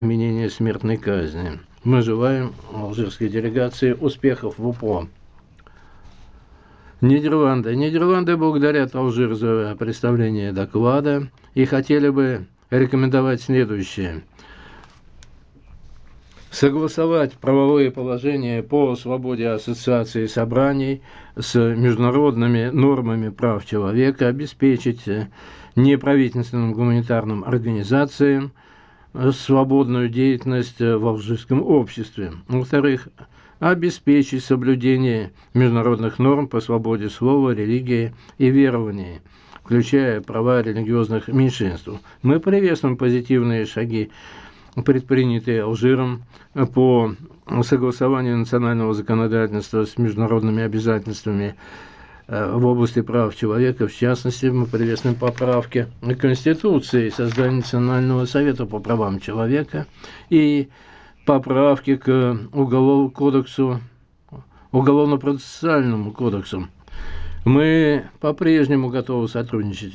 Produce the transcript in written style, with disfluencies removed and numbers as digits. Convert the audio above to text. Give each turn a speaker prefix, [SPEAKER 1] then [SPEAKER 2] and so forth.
[SPEAKER 1] применения смертной казни. Мы желаем алжирской делегации успехов в УПО. Нидерланды благодарят Алжир за представление доклада и хотели бы рекомендовать следующее. Согласовать правовые положения по свободе ассоциации и собраний с международными нормами прав человека, обеспечить неправительственным гуманитарным организациям свободную деятельность в алжирском обществе. Во-вторых, обеспечить соблюдение международных норм по свободе слова, религии и верований, включая права религиозных меньшинств. Мы приветствуем позитивные шаги, предпринятые Алжиром по согласованию национального законодательства с международными обязательствами в области прав человека. В частности, мы приветствуем поправки к Конституции, создание Национального совета по правам человека и поправки к Уголовно-процессуальному кодексу. Мы по-прежнему готовы сотрудничать